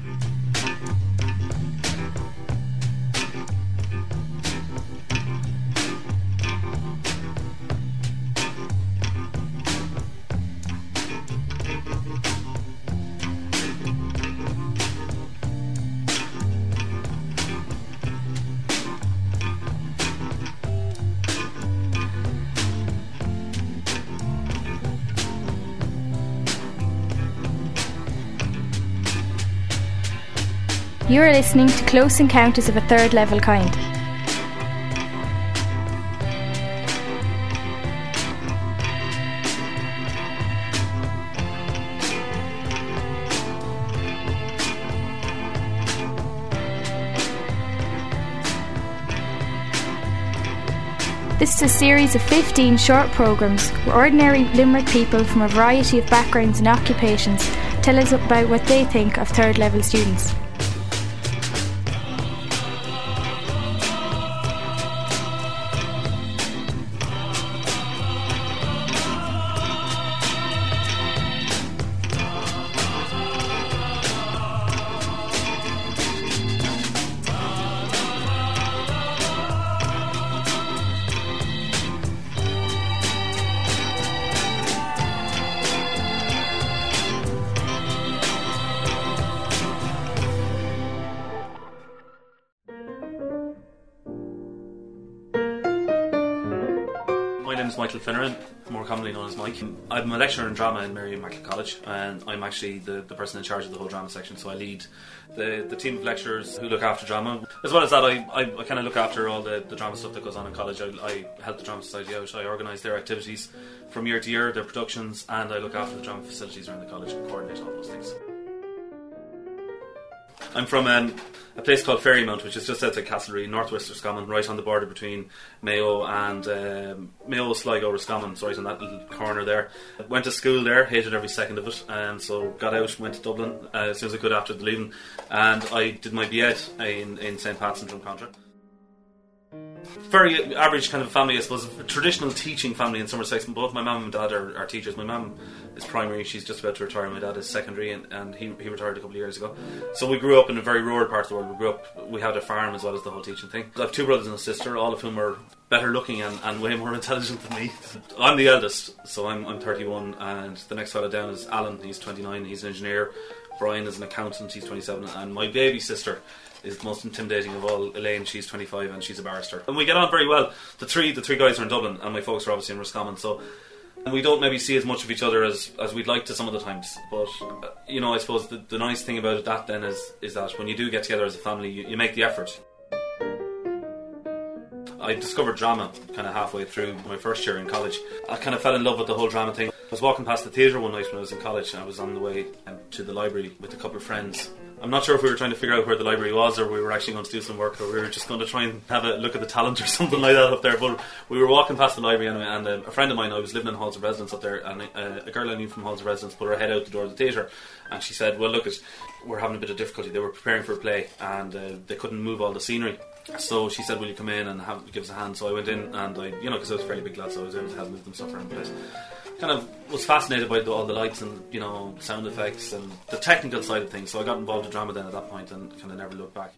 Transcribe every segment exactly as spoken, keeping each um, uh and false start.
You are listening to Close Encounters of a Third Level Kind. This is a series of fifteen short programmes where ordinary Limerick people from a variety of backgrounds and occupations tell us about what they think of third level students. My name is Michael Finneran, more commonly known as Mike. I'm a lecturer in drama in Mary Immaculate College, and I'm actually the, the person in charge of the whole drama section, so I lead the, the team of lecturers who look after drama. As well as that, I, I, I kind of look after all the, the drama stuff that goes on in college. I, I help the Drama Society out, I organise their activities from year to year, their productions, and I look after the drama facilities around the college and coordinate all those things. I'm from um, a place called Ferrymount, which is just outside Castlereagh, northwest of Roscommon, right on the border between Mayo and um, Mayo, Sligo, Roscommon, so right on that little corner there. Went to school there, hated every second of it, and so got out, went to Dublin uh, as soon as I could after the leaving, and I did my B Ed in, in Saint Pat's in Drumcontra. Very average kind of family, I suppose, a traditional teaching family in some respects. Both my mum and dad are, are teachers. My mum is primary, she's just about to retire. My dad is secondary, and, and he, he retired a couple of years ago. So we grew up in a very rural part of the world. We grew up, we had a farm as well as the whole teaching thing. I have two brothers and a sister, all of whom are better looking and, and way more intelligent than me. I'm the eldest, so I'm, I'm thirty-one, and the next fella down is Alan, he's twenty-nine, he's an engineer. Brian is an accountant, he's twenty-seven, and my baby sister is the most intimidating of all, Elaine, she's twenty-five and she's a barrister. And we get on very well. The three the three guys are in Dublin, and my folks are obviously in Roscommon, so we don't maybe see as much of each other as, as we'd like to some of the times. But, uh, you know, I suppose the, the nice thing about that then is, is that when you do get together as a family, you, you make the effort. I discovered drama kind of halfway through my first year in college. I kind of fell in love with the whole drama thing. I was walking past the theatre one night when I was in college, and I was on the way um, to the library with a couple of friends. I'm not sure if we were trying to figure out where the library was, or we were actually going to do some work, or we were just going to try and have a look at the talent or something like that up there. But we were walking past the library anyway, and uh, a friend of mine, I was living in Halls of Residence up there, and uh, a girl I knew from Halls of Residence put her head out the door of the theatre, and she said, well look, it, we're having a bit of difficulty. They were preparing for a play, and uh, they couldn't move all the scenery. So she said, will you come in and have, give us a hand? So I went in, and I, you know, because I was a fairly big lad, so I was able to help move them stuff around the place. Kind of was fascinated by the, all the lights and, you know, sound effects and the technical side of things, so I got involved in drama then at that point and kind of never looked back.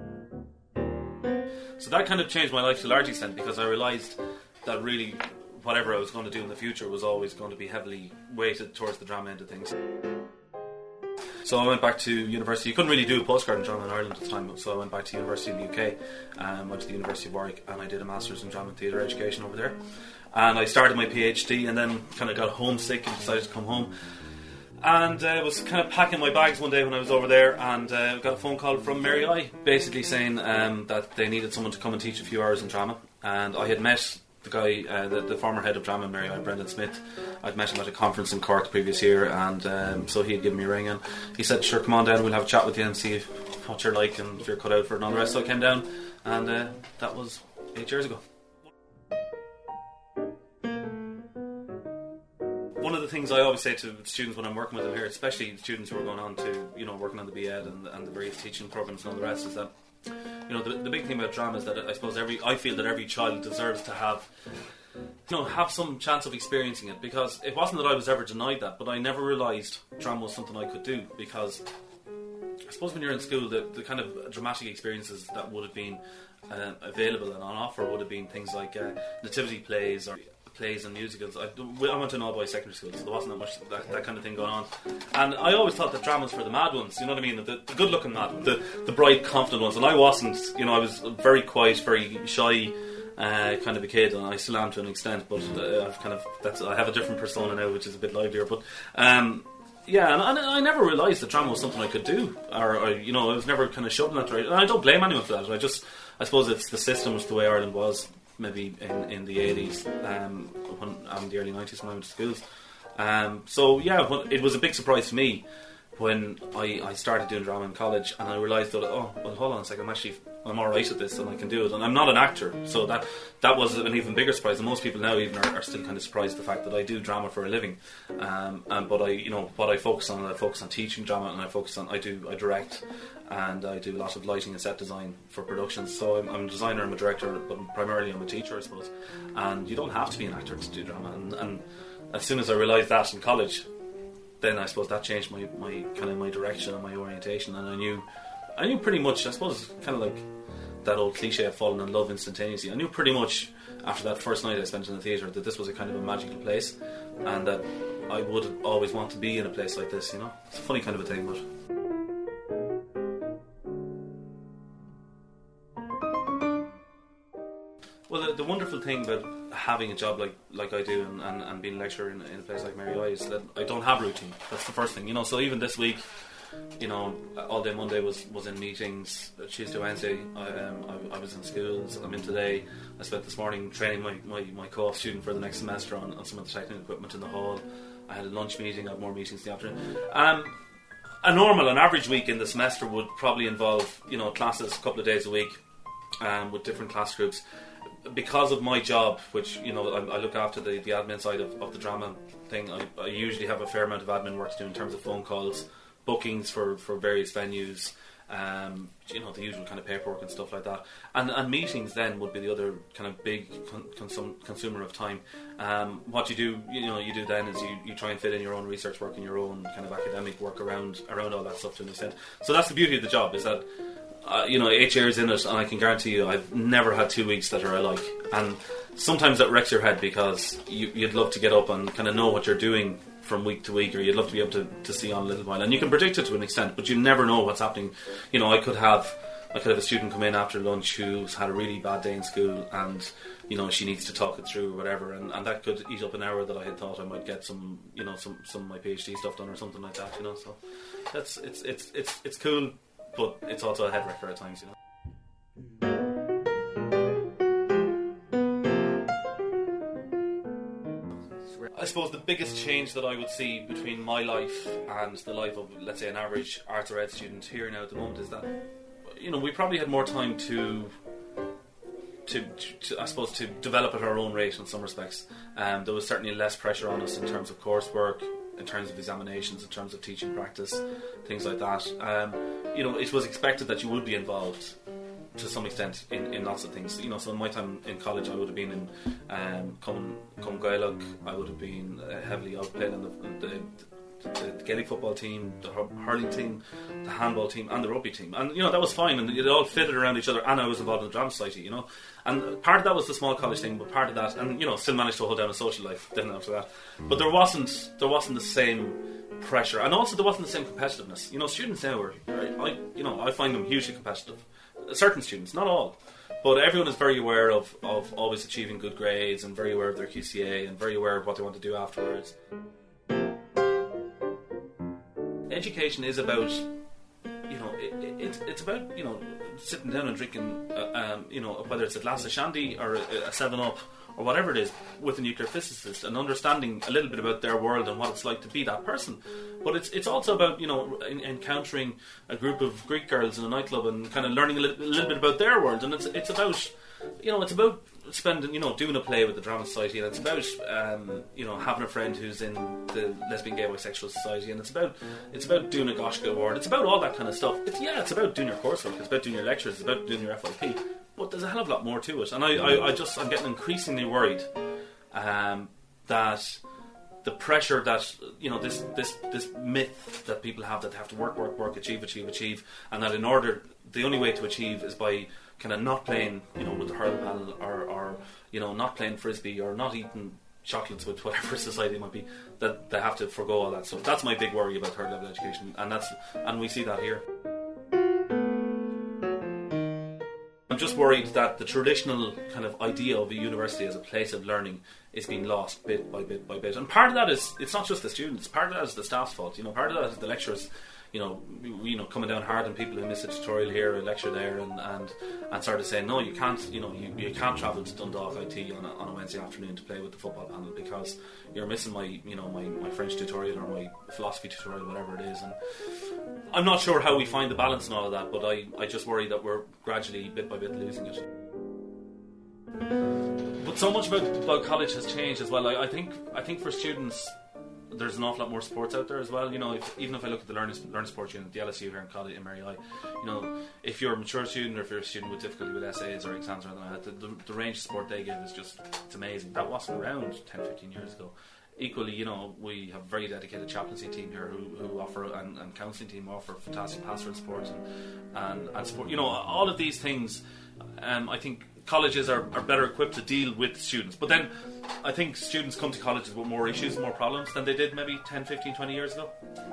So that kind of changed my life to a large extent, because I realised that really whatever I was going to do in the future was always going to be heavily weighted towards the drama end of things. So I went back to university. You couldn't really do a postgrad in drama in Ireland at the time, so I went back to university in the U K, um, went to the University of Warwick, and I did a Masters in Drama and Theatre Education over there. And I started my PhD, and then kind of got homesick and decided to come home. And I uh, was kind of packing my bags one day when I was over there, and uh, got a phone call from Mary I, basically saying um, that they needed someone to come and teach a few hours in drama. And I had met the guy, uh, the, the former head of drama in Mary I, Brendan Smith. I'd met him at a conference in Cork the previous year, and um, so he had given me a ring, and he said, sure, come on down, we'll have a chat with you and see if, what you're like and if you're cut out for it and all the rest. So I came down, and uh, that was eight years ago. One of the things I always say to students when I'm working with them here, especially students who are going on to, you know, working on the B Ed and, and the various teaching programs and all the rest, is that, you know, the, the big thing about drama is that I suppose every, I feel that every child deserves to have, you know, have some chance of experiencing it, because it wasn't that I was ever denied that, but I never realised drama was something I could do, because suppose when you're in school, the, the kind of dramatic experiences that would have been uh, available and on offer would have been things like uh, nativity plays or plays and musicals. I, I went to an all-boys secondary school, so there wasn't that much that, that kind of thing going on. And I always thought that drama's for the mad ones, you know what I mean? The, the good-looking mad ones, the, the bright, confident ones. And I wasn't, you know, I was very quiet, very shy uh, kind of a kid, and I still am to an extent, but uh, I've kind of, that's, I have a different persona now, which is a bit livelier. But um, yeah, and, and I never realised that drama was something I could do, or, or you know, I was never kind of shoved in that direction. And I don't blame anyone for that. I just, I suppose it's the system, it's the way Ireland was. Maybe in, in the eighties um, when, and the early nineties when I went to schools. Um, so yeah, when, it was a big surprise to me when I, I started doing drama in college, and I realised that, oh, well, hold on a second, I'm actually, I'm alright at this and I can do it, and I'm not an actor, so that that was an even bigger surprise. And most people now even are, are still kind of surprised at the fact that I do drama for a living. Um, and but I, you know, what I focus on, I focus on teaching drama, and I focus on, I do, I direct, and I do a lot of lighting and set design for productions. So I'm, I'm a designer, I'm a director, but primarily I'm a teacher, I suppose. And you don't have to be an actor to do drama. And, and as soon as I realised that in college, then I suppose that changed my, my kind of my direction and my orientation. And I knew, I knew pretty much, I suppose, kind of like that old cliche of falling in love instantaneously. I knew pretty much after that first night I spent in the theatre that this was a kind of a magical place, and that I would always want to be in a place like this. You know, it's a funny kind of a thing, but. Well, the, the wonderful thing about having a job like, like I do and, and, and being a lecturer in, in a place like Mary I is that I don't have routine. That's the first thing, you know. So even this week, you know, all day Monday was, was in meetings. Tuesday, Wednesday, I, um, I, I was in schools. I'm in today. I spent this morning training my, my, my co-op student for the next semester on, on some of the technical equipment in the hall. I had a lunch meeting. I had more meetings in the afternoon. Um, a normal, an average week in the semester would probably involve, you know, classes a couple of days a week um, with different class groups. Because of my job, which, you know, I, I look after the, the admin side of, of the drama thing, I, I usually have a fair amount of admin work to do in terms of phone calls, bookings for, for various venues, um, you know, the usual kind of paperwork and stuff like that. And and meetings then would be the other kind of big con- consum- consumer of time. Um, what you do, you know, you do then is you, you try and fit in your own research work and your own kind of academic work around around all that stuff to an extent. So that's the beauty of the job, is that Uh, you know, eight years in it, and I can guarantee you I've never had two weeks that are alike. And sometimes that wrecks your head, because you, you'd love to get up and kind of know what you're doing from week to week, or you'd love to be able to, to see on a little while. And you can predict it to an extent, but you never know what's happening. You know, I could have I could have a student come in after lunch who's had a really bad day in school, and, you know, she needs to talk it through or whatever, and, and that could eat up an hour that I had thought I might get some, you know, some, some of my PhD stuff done or something like that, you know. So that's it's it's it's it's cool. But it's also a head wrecker at times, you know. I suppose the biggest change that I would see between my life and the life of, let's say, an average arts or ed student here now at the moment is that, you know, we probably had more time to, to, to I suppose, to develop at our own rate in some respects. Um, there was certainly less pressure on us in terms of coursework, in terms of examinations, in terms of teaching practice, things like that. Um, you know, it was expected that you would be involved to some extent in, in lots of things. You know, so in my time in college, I would have been in um, Cum Cum Gaelic. I would have been uh, heavily out playing in the, the, the, the Gaelic football team, the hurling team, the handball team, and the rugby team. And, you know, that was fine, and it all fitted around each other. And I was involved in the drama society, you know. And part of that was the small college thing, but part of that, and, you know, still managed to hold down a social life then after that. But there wasn't there wasn't the same pressure, and also there wasn't the same competitiveness. You know, students now are, I you know, I find them hugely competitive. Certain students, not all, but everyone is very aware of, of always achieving good grades, and very aware of their Q C A, and very aware of what they want to do afterwards. Education is about, you know, it, it, it's it's about, you know, sitting down and drinking, uh, um, you know, whether it's a glass of shandy or a, a seven up or whatever it is, with a nuclear physicist, and understanding a little bit about their world and what it's like to be that person. But it's it's also about, you know, in, encountering a group of Greek girls in a nightclub and kind of learning a little, a little bit about their world. And it's it's about, you know, it's about spending, you know, doing a play with the Drama Society, and it's about, um, you know, having a friend who's in the Lesbian, Gay, Bisexual Society, and it's about it's about doing a Goshka Award. It's about all that kind of stuff. It's, yeah, it's about doing your coursework. It's about doing your lectures. It's about doing your F Y P. But there's a hell of a lot more to it, and I, I, I just I'm getting increasingly worried um, that the pressure that, you know, this, this, this myth that people have that they have to work, work, work, achieve, achieve, achieve, and that in order, the only way to achieve is by kind of not playing, you know, with the hurl panel, or, or, you know, not playing frisbee, or not eating chocolates with whatever society might be, that they have to forgo all that stuff. That's my big worry about third level education, and that's, and we see that here. I'm just worried that the traditional kind of idea of a university as a place of learning is being lost bit by bit by bit. And part of that is, it's not just the students, part of that is the staff's fault. You know, part of that is the lecturers, you know, you know, coming down hard on people who miss a tutorial here, a lecture there, and, and, and sort of saying, no, you can't, you know, you, you can't travel to Dundalk I T on a, on a Wednesday afternoon to play with the football panel because you're missing my, you know, my, my French tutorial or my philosophy tutorial, whatever it is. And I'm not sure how we find the balance in all of that, but I, I just worry that we're gradually, bit by bit, losing it. But so much about, about college has changed as well. I, I think I think for students, there's an awful lot more sports out there as well. You know, if, even if I look at the learning, learning sports unit, the L S U here in college in Mary I, you know, if you're a mature student or if you're a student with difficulty with essays or exams or anything like that, the, the, the range of sport they give is just, it's amazing. That wasn't around ten, fifteen years ago. Equally, you know, we have a very dedicated chaplaincy team here who, who offer, and, and counselling team offer fantastic pastoral support and, and, and sport. You know, all of these things, um, I think colleges are, are better equipped to deal with students. But then I think students come to colleges with more issues, more problems than they did maybe ten, fifteen, twenty years ago.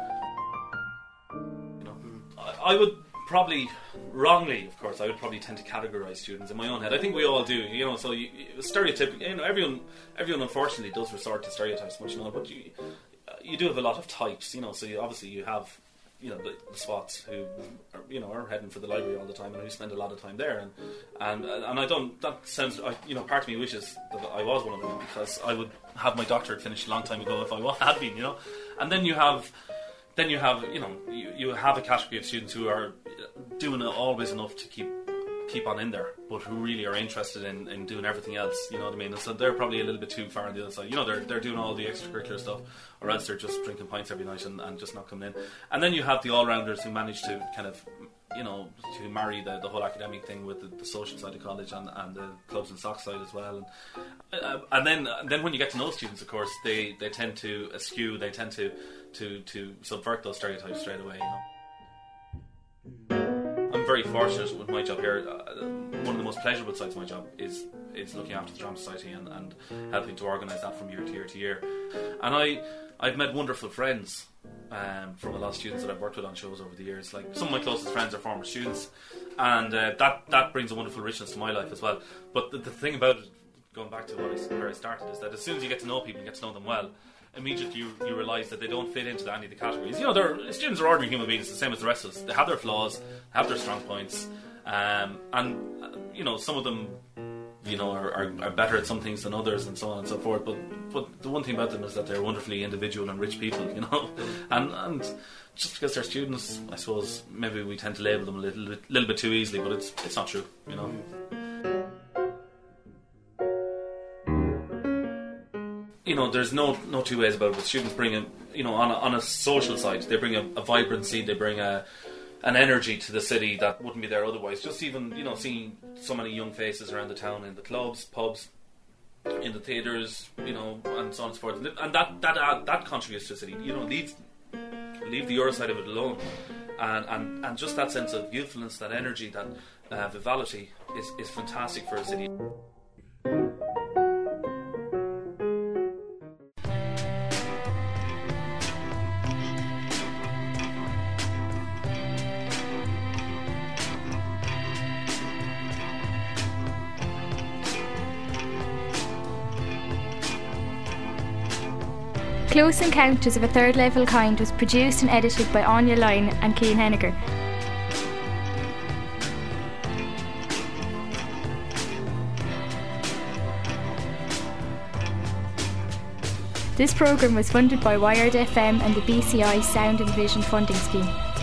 You know, I, I would probably, wrongly of course, I would probably tend to categorise students in my own head. I think we all do, you know, so you, stereotypical, you know, everyone everyone unfortunately does resort to stereotypes much more, but you, you do have a lot of types, you know, so you, obviously you have, you know, the, the swats who are, you know, are heading for the library all the time and who spend a lot of time there, and and and I don't, that sounds, I, you know, part of me wishes that I was one of them, because I would have my doctorate finished a long time ago if I had been, you know. And then you have then you have you know you, you have a category of students who are doing always enough to keep keep on in there, but who really are interested in, in doing everything else, you know what I mean? And so they're probably a little bit too far on the other side. You know, they're they're doing all the extracurricular stuff, or else they're just drinking pints every night and, and just not coming in. And then you have the all-rounders who manage to kind of, you know, to marry the, the whole academic thing with the, the social side of college and, and the clubs and socks side as well. And uh, and then and then when you get to know students, of course, they, they tend to eschew, they tend to, to, to subvert those stereotypes straight away, you know. I'm very fortunate with my job here. Uh, one of the most pleasurable sides of my job is is looking after the Drama Society and, and helping to organise that from year to year to year. And I, I've met wonderful friends um, from a lot of students that I've worked with on shows over the years. Like, some of my closest friends are former students, and uh, that, that brings a wonderful richness to my life as well. But the, the thing about it, going back to what I, where I started, is that as soon as you get to know people and get to know them well, immediately you, you realise that they don't fit into any of the categories. You know, they're, students are ordinary human beings, the same as the rest of us. They have their flaws, have their strong points, um, and uh, you know, some of them, you know, are, are, are better at some things than others, and so on and so forth. But but the one thing about them is that they're wonderfully individual and rich people, you know. And and just because they're students, I suppose maybe we tend to label them a little little bit too easily, but it's it's not true, you know. You know, there's no no two ways about it. But students bring a, you know, on a, on a social side, they bring a, a vibrancy, they bring a an energy to the city that wouldn't be there otherwise. Just even, you know, seeing so many young faces around the town in the clubs, pubs, in the theatres, you know, and so on and so forth. And that that uh, that contributes to the city. You know, leave leave the Euro side of it alone, and and, and just that sense of youthfulness, that energy, that uh, vitality is is fantastic for a city. Close Encounters of a Third Level Kind was produced and edited by Anya Lyne and Cian Henniger. This programme was funded by Wired F M and the B C I Sound and Vision Funding Scheme.